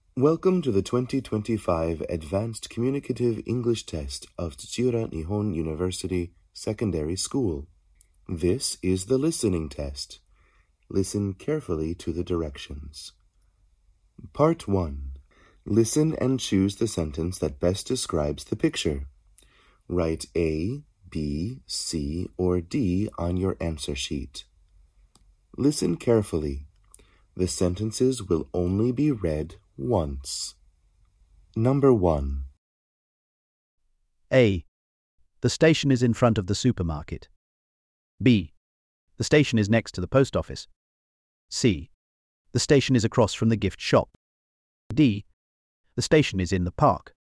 Welcome to the 2025 Advanced Communicative English Test of Tsuchiura Nihon University Secondary School. This is the listening test. Listen carefully to the directions. Part 1. Listen and choose the sentence that best describes the picture. Write A, B, C, or D on your answer sheet. Listen carefully. The sentences will only be read once. Number 1. A. The station is in front of the supermarket. B. The station is next to the post office. C. The station is across from the gift shop. D. The station is in the park.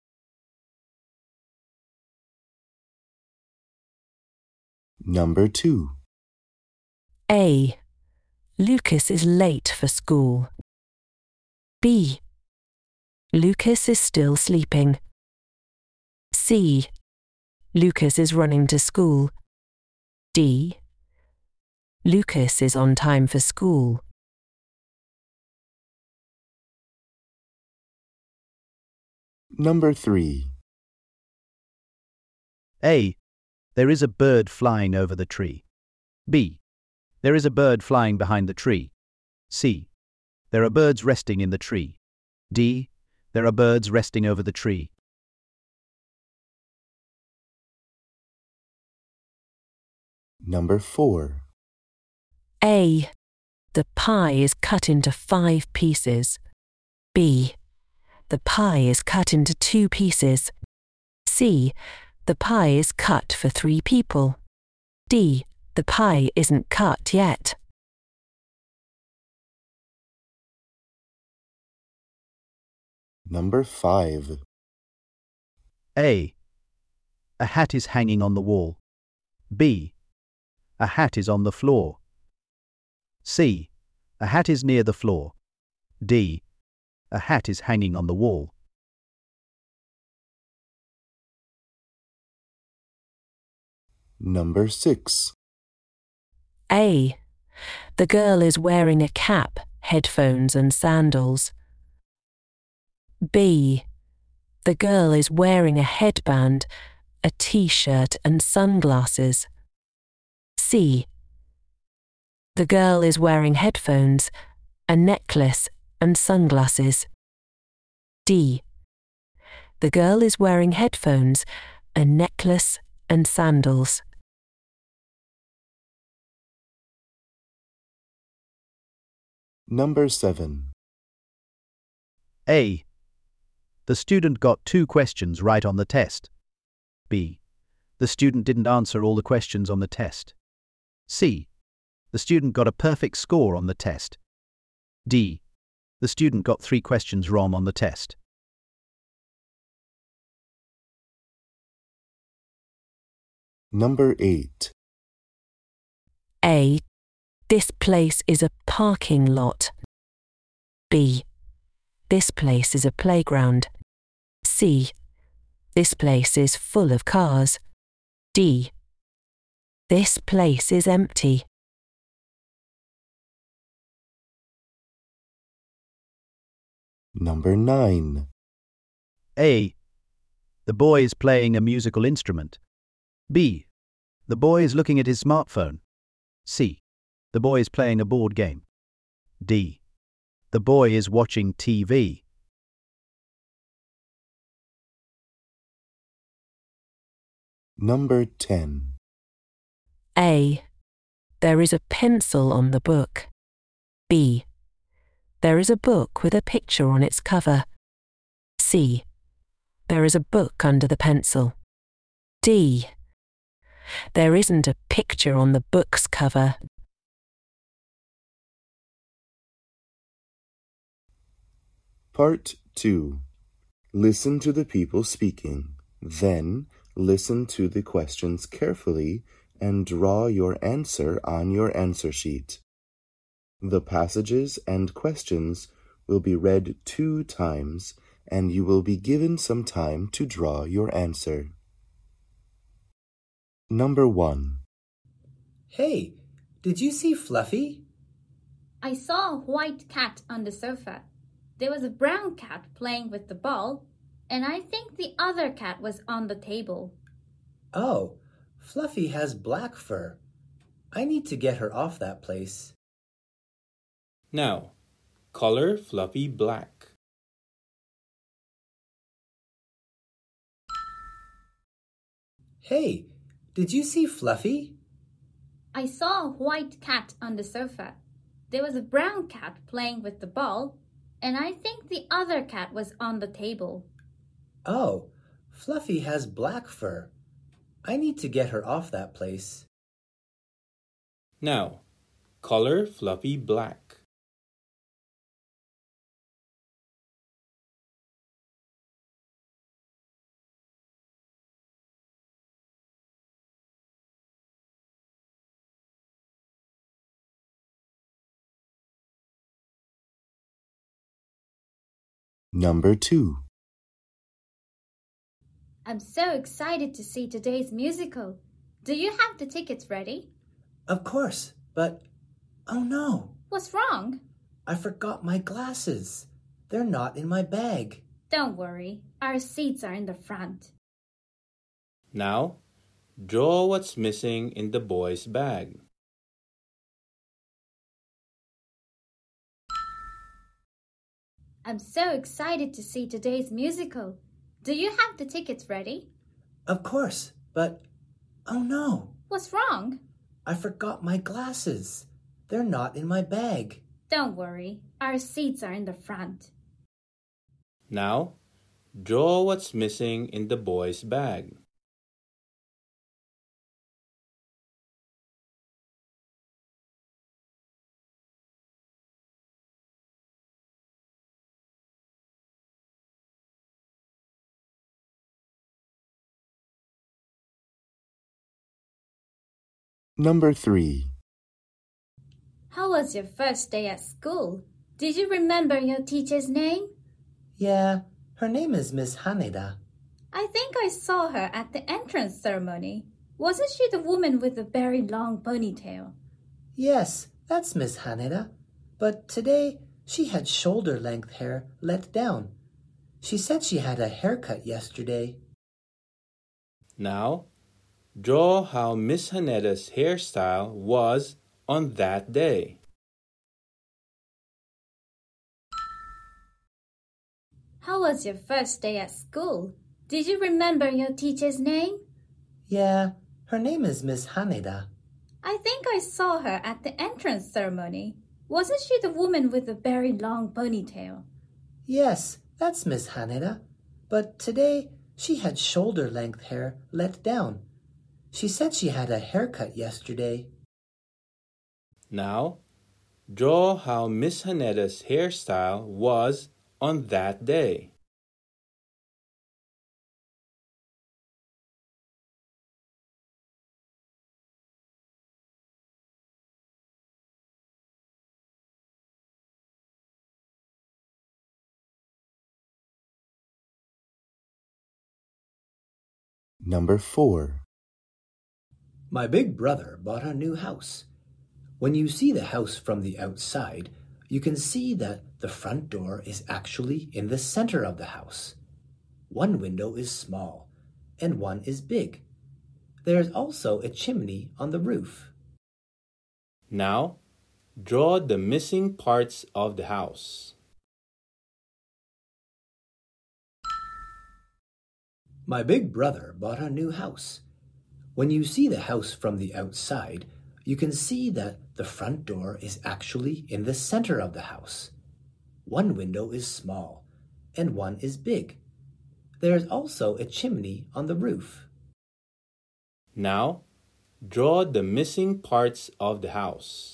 Number 2. A. Lucas is late for school. B. Lucas is still sleeping. C. Lucas is running to school. D. Lucas is on time for school. Number 3. A. There is a bird flying over the tree. B. There is a bird flying behind the tree. C. There are birds resting in the tree. D. There are birds resting over the tree. Number 4. A. The pie is cut into 5 pieces. B. The pie is cut into 2 pieces. C. The pie is cut for 3 people. D. The pie isn't cut yet. Number 5. A. A hat is hanging on the wall. B. A hat is on the floor. C. A hat is near the floor. D. A hat is hanging on the wall. Number 6. A. The girl is wearing a cap, headphones and sandals. B. The girl is wearing a headband, a t-shirt and sunglasses. C. The girl is wearing headphones, a necklace and sunglasses. D. The girl is wearing headphones, a necklace and sandals. Number 7. A. The student got 2 questions right on the test. B. The student didn't answer all the questions on the test. C. The student got a perfect score on the test. D. The student got 3 questions wrong on the test. Number 8. A. This place is a parking lot. B. This place is a playground. C. This place is full of cars. D. This place is empty. Number 9. A. The boy is playing a musical instrument. B. The boy is looking at his smartphone. C. The boy is playing a board game. D. The boy is watching TV. Number 10. A. There is a pencil on the book. B. There is a book with a picture on its cover. C. There is a book under the pencil. D. There isn't a picture on the book's cover. Part 2. Listen to the people speaking. Then listen to the questions carefully and draw your answer on your answer sheet. The passages and questions will be read 2 times, and you will be given some time to draw your answer. Number 1. Hey, did you see Fluffy? I saw a white cat on the sofa. There was a brown cat playing with the ball, and I think the other cat was on the table. Oh, Fluffy has black fur. I need to get her off that place. Now, color Fluffy black. Hey, did you see Fluffy? I saw a white cat on the sofa. There was a brown cat playing with the ball, and I think the other cat was on the table. Oh, Fluffy has black fur. I need to get her off that place. Now, color Fluffy black. Number 2. I'm so excited to see today's musical. Do you have the tickets ready? Of course, but oh no, What's wrong? I forgot my glasses. They're not in my bag. Don't worry, our seats are in the front. Now, draw what's missing in the boy's bag. I'm so excited to see today's musical. Do you have the tickets ready? Of course, but oh no, What's wrong? I forgot my glasses. They're not in my bag. Don't worry, our seats are in the front. Now, draw what's missing in the boy's bag. Number 3. How was your first day at school? Did you remember your teacher's name? Yeah, her name is Miss Haneda. I think I saw her at the entrance ceremony. Wasn't she the woman with the very long ponytail? Yes, that's Miss Haneda. But today she had shoulder-length hair let down. She said she had a haircut yesterday. Now, draw how Miss Haneda's hairstyle was on that day. How was your first day at school? Did you remember your teacher's name? Yeah, her name is Miss Haneda. I think I saw her at the entrance ceremony. Wasn't she the woman with the very long ponytail? Yes, that's Miss Haneda. But today she had shoulder-length hair let down. She said she had a haircut yesterday. Now, draw how Miss Haneda's hairstyle was on that day. Number 4. My big brother bought a new house. When you see the house from the outside, you can see that the front door is actually in the center of the house. One window is small and one is big. There is also a chimney on the roof. Now, draw the missing parts of the house. My big brother bought a new house. When you see the house from the outside, you can see that the front door is actually in the center of the house. One window is small and one is big. There is also a chimney on the roof. Now, draw the missing parts of the house.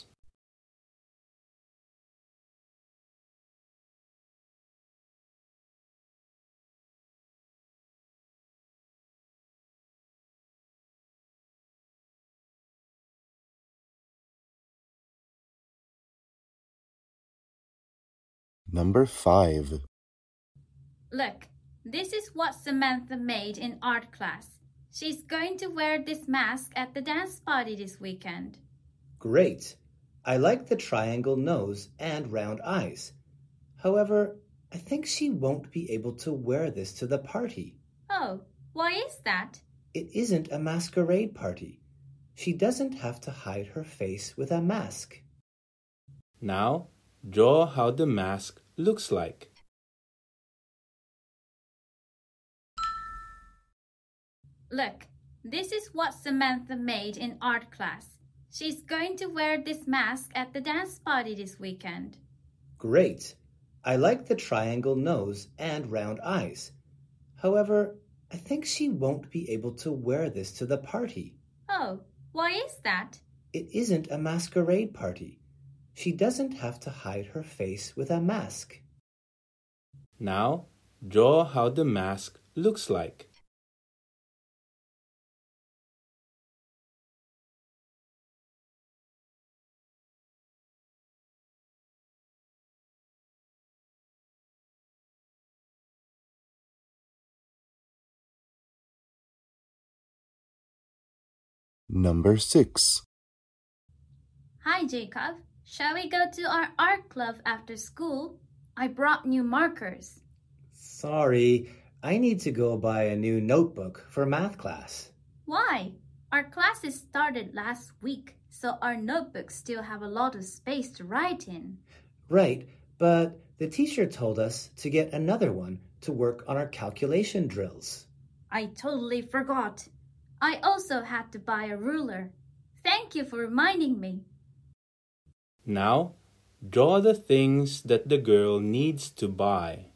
Number 5. Look, this is what Samantha made in art class. She's going to wear this mask at the dance party this weekend. Great. I like the triangle nose and round eyes. However, I think she won't be able to wear this to the party. Oh, why is that? It isn't a masquerade party. She doesn't have to hide her face with a mask. Now, draw how the mask looks like. Look, this is what Samantha made in art class. She's going to wear this mask at the dance party this weekend. Great. I like the triangle nose and round eyes. However, I think she won't be able to wear this to the party. Oh, why is that? It isn't a masquerade party. She doesn't have to hide her face with a mask. Now, draw how the mask looks like. Number 6. Hi, Jacob. Shall we go to our art club after school? I brought new markers. Sorry, I need to go buy a new notebook for math class. Why? Our classes started last week, so our notebooks still have a lot of space to write in. Right, but the teacher told us to get another one to work on our calculation drills. I totally forgot. I also had to buy a ruler. Thank you for reminding me. Now, draw the things that the girl needs to buy.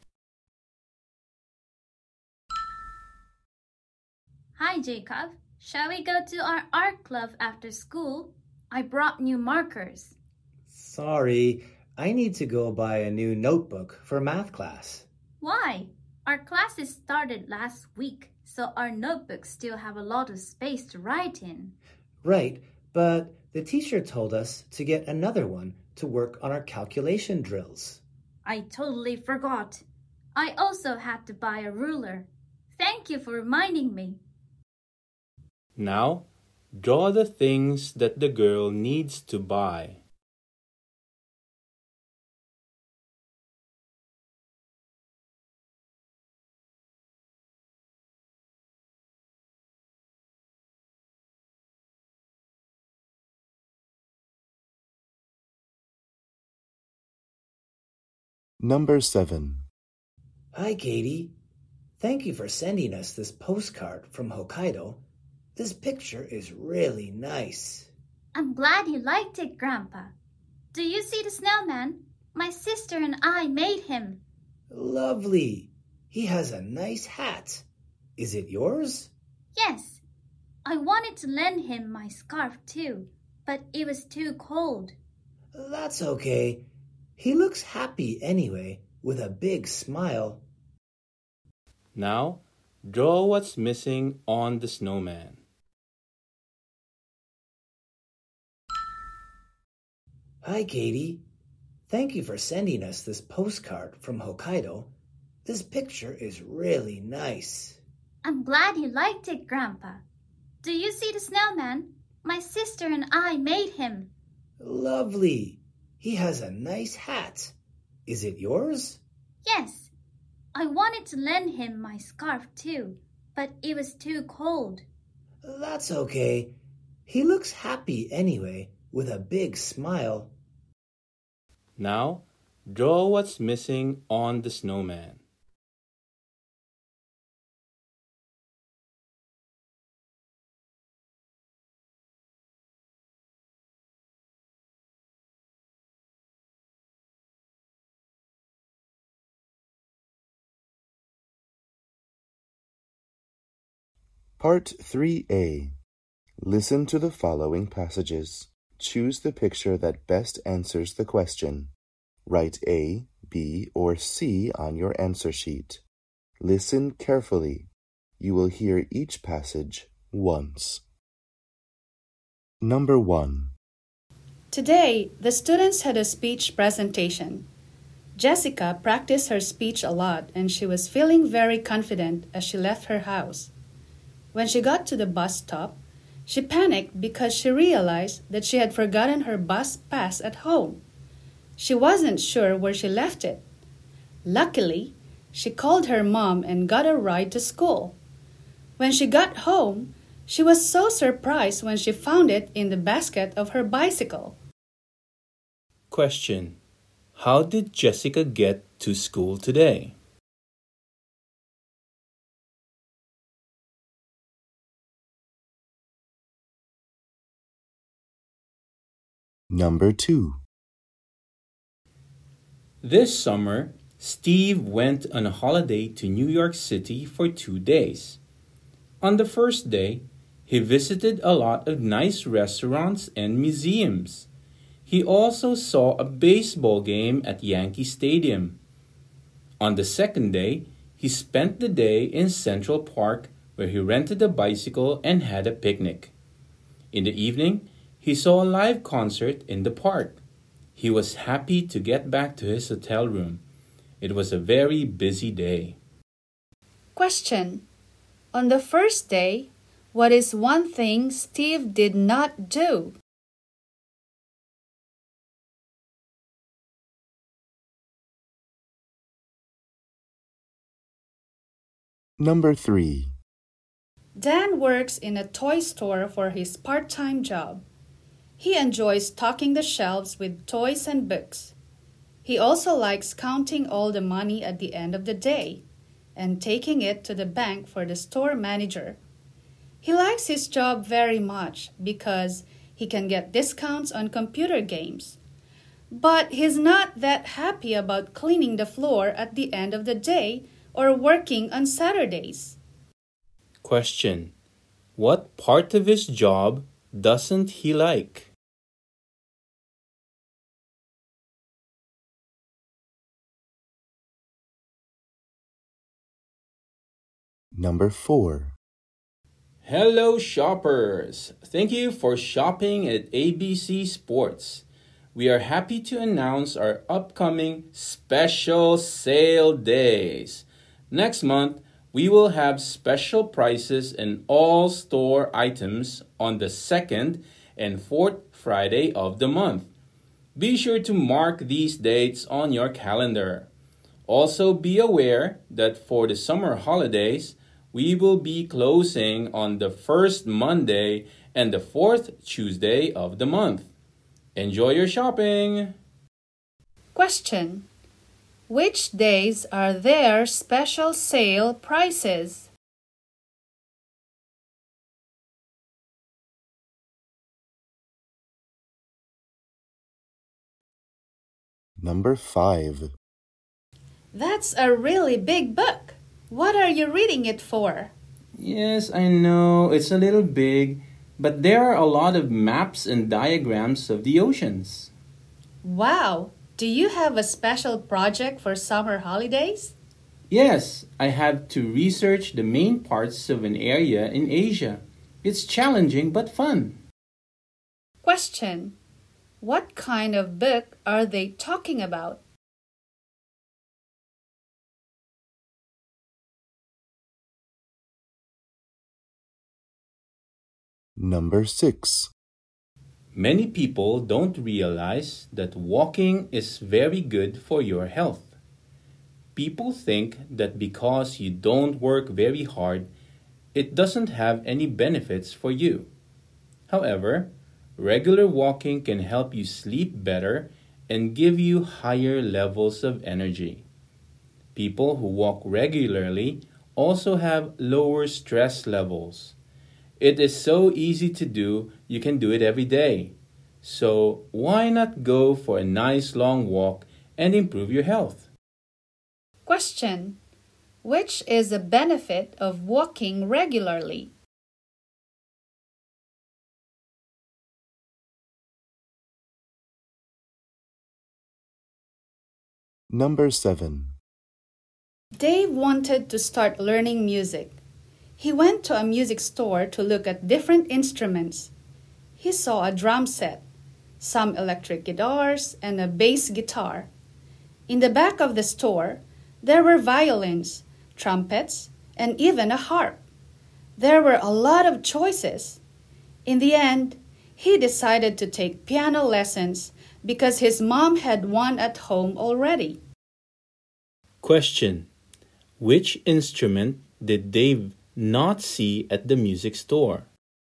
Hi, Jacob. Shall we go to our art club after school? I brought new markers. Sorry, I need to go buy a new notebook for math class. Why? Our classes started last week, so our notebooks still have a lot of space to write in. Right, but the teacher told us to get another one to work on our calculation drills. I totally forgot. I also had to buy a ruler. Thank you for reminding me. Now, draw the things that the girl needs to buy. Number 7. Hi, Katie. Thank you for sending us this postcard from Hokkaido. This picture is really nice. I'm glad you liked it, Grandpa. Do you see the snowman? My sister and I made him. Lovely. He has a nice hat. Is it yours? Yes. I wanted to lend him my scarf too, but it was too cold. That's okay. He looks happy anyway, with a big smile. Now, draw what's missing on the snowman. Hi, Katie. Thank you for sending us this postcard from Hokkaido. This picture is really nice. I'm glad you liked it, Grandpa. Do you see the snowman? My sister and I made him. Lovely. He has a nice hat. Is it yours? Yes. I wanted to lend him my scarf too, but it was too cold. That's okay. He looks happy anyway, with a big smile. Now, draw what's missing on the snowman. Part 3A. Listen to the following passages. Choose the picture that best answers the question. Write A, B, or C on your answer sheet. Listen carefully. You will hear each passage once. Number 1. Today, the students had a speech presentation. Jessica practiced her speech a lot and she was feeling very confident as she left her house. When she got to the bus stop, she panicked because she realized that she had forgotten her bus pass at home. She wasn't sure where she left it. Luckily, she called her mom and got a ride to school. When she got home, she was so surprised when she found it in the basket of her bicycle. Question: how did Jessica get to school today? Number 2. This summer, Steve went on a holiday to New York City for 2 days. On the first day, he visited a lot of nice restaurants and museums. He also saw a baseball game at Yankee Stadium. On the second day, he spent the day in Central Park where he rented a bicycle and had a picnic. In the evening, he saw a live concert in the park. He was happy to get back to his hotel room. It was a very busy day. Question: on the first day, what is one thing Steve did not do? Number 3. Dan works in a toy store for his part-time job. He enjoys stocking the shelves with toys and books. He also likes counting all the money at the end of the day and taking it to the bank for the store manager. He likes his job very much because he can get discounts on computer games. But he's not that happy about cleaning the floor at the end of the day or working on Saturdays. Question: what part of his job doesn't he like? Number 4. Hello, shoppers! Thank you for shopping at ABC Sports. We are happy to announce our upcoming special sale days. Next month, we will have special prices in all store items on the second and fourth Friday of the month. Be sure to mark these dates on your calendar. Also, be aware that for the summer holidays, we will be closing on the first Monday and the fourth Tuesday of the month. Enjoy your shopping! Question: which days are there special sale prices? Number 5. That's a really big book. What are you reading it for? Yes, I know it's a little big, but there are a lot of maps and diagrams of the oceans. Wow! Do you have a special project for summer holidays? Yes, I have to research the main parts of an area in Asia. It's challenging but fun. Question: what kind of book are they talking about? Number 6. Many people don't realize that walking is very good for your health. People think that because you don't work very hard, it doesn't have any benefits for you. However, regular walking can help you sleep better and give you higher levels of energy. People who walk regularly also have lower stress levels. It is so easy to do, you can do it every day. So why not go for a nice long walk and improve your health? Question: which is the benefit of walking regularly? Number 7. Dave wanted to start learning music. He went to a music store to look at different instruments. He saw a drum set, some electric guitars, and a bass guitar. In the back of the store, there were violins, trumpets, and even a harp. There were a lot of choices. In the end, he decided to take piano lessons because his mom had one at home already. Question. Which instrument did Dave not see at the music store?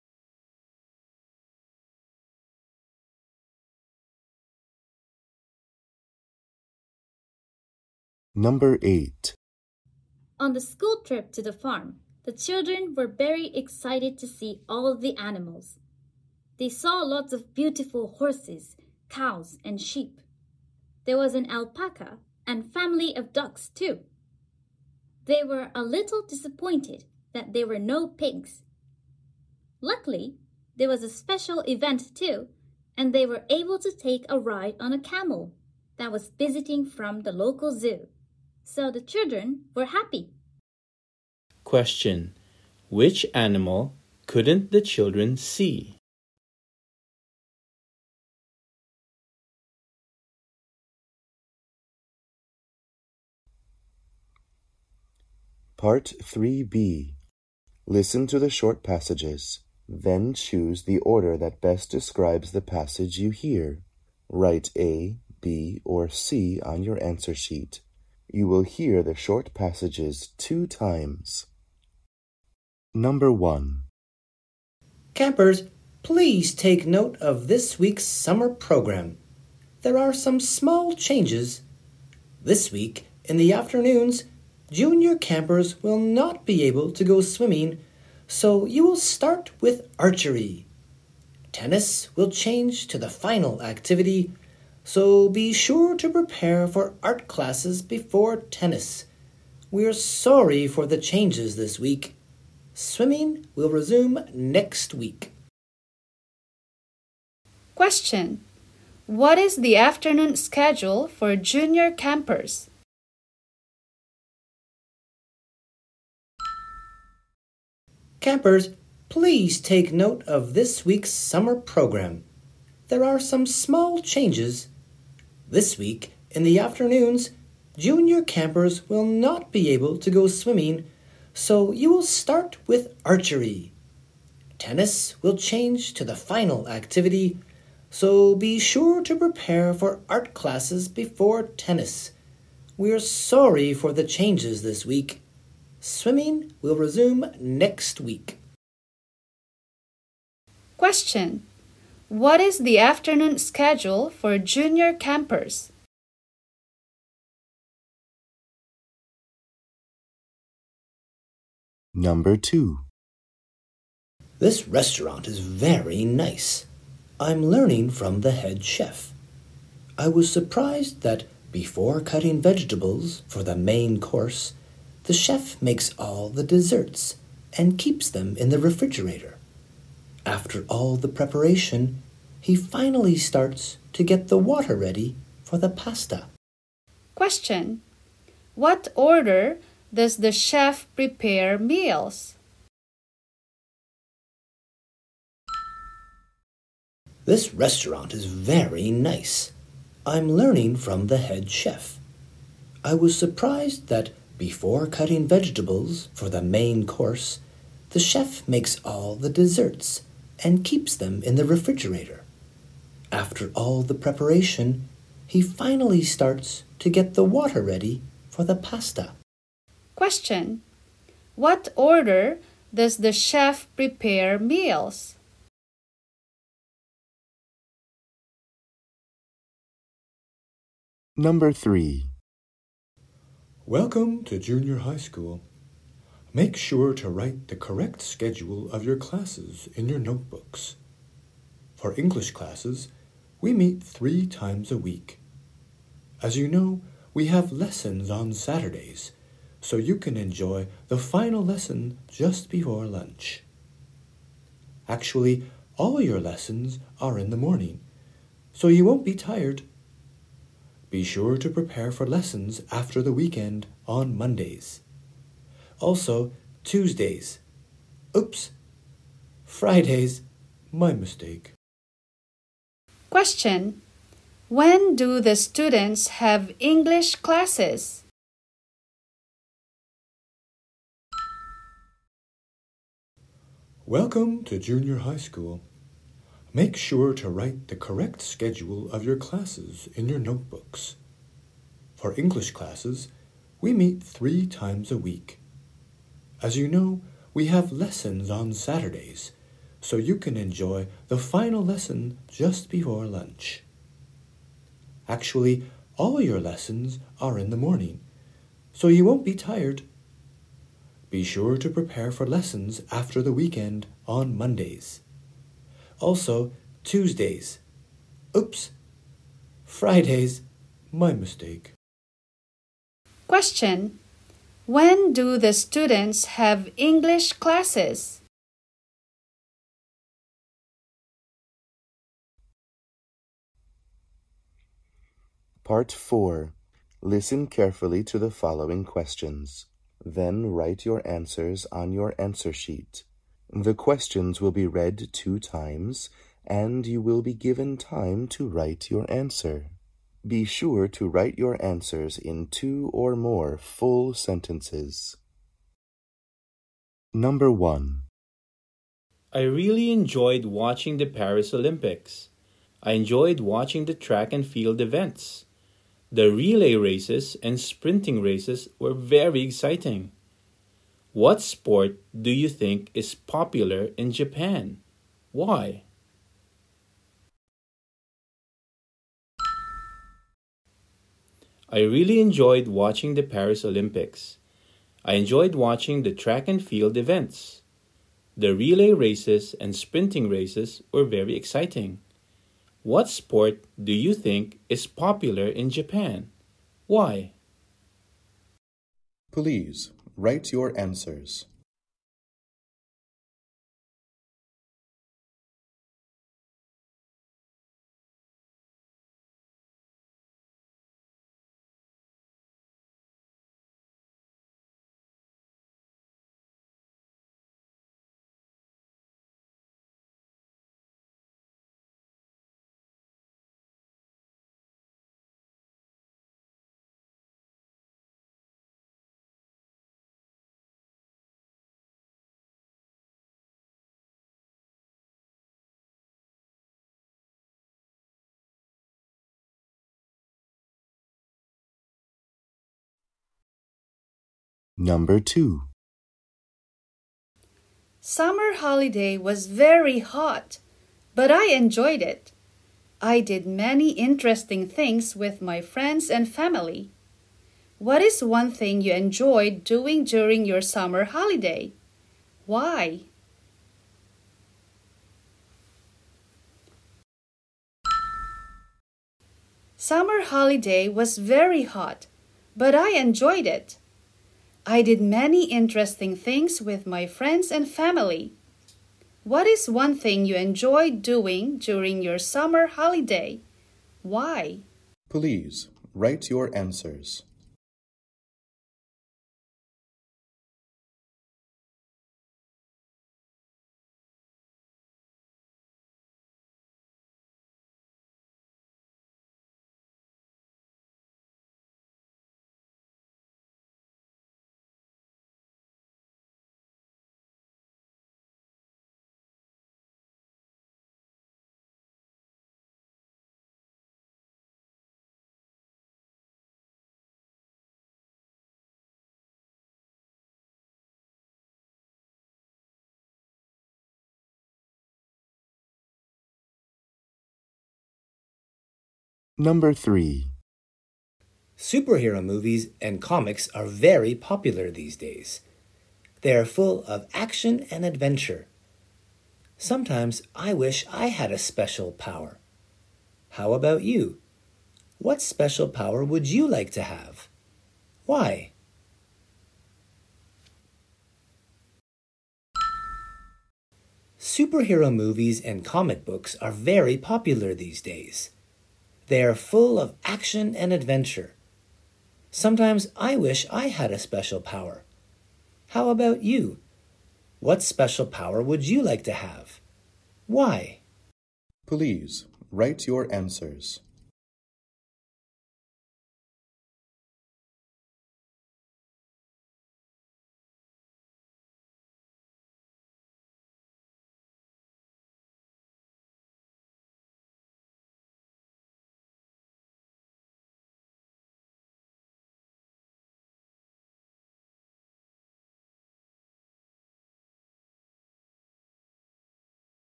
Number 8. On the school trip to the farm, the children were very excited to see all the animals. They saw lots of beautiful horses, cows, and sheep. There was an alpaca and family of ducks too. They were a little disappointed that there were no pigs. Luckily, there was a special event too, and they were able to take a ride on a camel that was visiting from the local zoo. So the children were happy. Question. Which animal couldn't the children see? Part 3b. Listen to the short passages. Then choose the order that best describes the passage you hear. Write A, B, or C on your answer sheet. You will hear the short passages 2 times. Number 1. Campers, please take note of this week's summer program. There are some small changes. This week, in the afternoons, junior campers will not be able to go swimming, so you will start with archery. Tennis will change to the final activity, so be sure to prepare for art classes before tennis. We're sorry for the changes this week. Swimming will resume next week. Question. What is the afternoon schedule for junior campers? Campers, please take note of this week's summer program. There are some small changes. This week, in the afternoons, junior campers will not be able to go swimming, so you will start with archery. Tennis will change to the final activity, so be sure to prepare for art classes before tennis. We're sorry for the changes this week. Swimming will resume next week. Question. What is the afternoon schedule for junior campers? Number 2. This restaurant is very nice. I'm learning from the head chef. I was surprised that before cutting vegetables for the main course, the chef makes all the desserts and keeps them in the refrigerator. After all the preparation, he finally starts to get the water ready for the pasta. Question. What order does the chef prepare meals? This restaurant is very nice. I'm learning from the head chef. I was surprised that before cutting vegetables for the main course, the chef makes all the desserts and keeps them in the refrigerator. After all the preparation, he finally starts to get the water ready for the pasta. Question. What order does the chef prepare meals? Number 3. Welcome to junior high school. Make sure to write the correct schedule of your classes in your notebooks. For English classes, we meet 3 times a week. As you know, we have lessons on Saturdays, so you can enjoy the final lesson just before lunch. Actually, all your lessons are in the morning, so you won't be tired. Be sure to prepare for lessons after the weekend on Mondays. Also, Tuesdays. Oops. Fridays. My mistake. Question. When do the students have English classes? Welcome to junior high school. Make sure to write the correct schedule of your classes in your notebooks. For English classes, we meet 3 times a week. As you know, we have lessons on Saturdays, so you can enjoy the final lesson just before lunch. Actually, all your lessons are in the morning, so you won't be tired. Be sure to prepare for lessons after the weekend on Mondays. Also, Tuesdays. Oops. Fridays. My mistake. Question: when do the students have English classes? Part 4. Listen carefully to the following questions. Then write your answers on your answer sheet. The questions will be read 2 times, and you will be given time to write your answer. Be sure to write your answers in 2 or more full sentences. Number 1. I really enjoyed watching the Paris Olympics. I enjoyed watching the track and field events. The relay races and sprinting races were very exciting. What sport do you think is popular in Japan? Why? I really enjoyed watching the Paris Olympics. I enjoyed watching the track and field events. The relay races and sprinting races were very exciting. What sport do you think is popular in Japan? Why? Please write your answers. Number 2. Summer holiday was very hot, but I enjoyed it. I did many interesting things with my friends and family. What is one thing you enjoyed doing during your summer holiday? Why? Summer holiday was very hot, but I enjoyed it. I did many interesting things with my friends and family. What is one thing you enjoyed doing during your summer holiday? Why? Please write your answers. Number 3. Superhero movies and comics are very popular these days. They are full of action and adventure. Sometimes I wish I had a special power. How about you? What special power would you like to have? Why? Superhero movies and comic books are very popular these days. They are full of action and adventure. Sometimes I wish I had a special power. How about you? What special power would you like to have? Why? Please write your answers.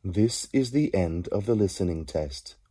This is the end of the listening test.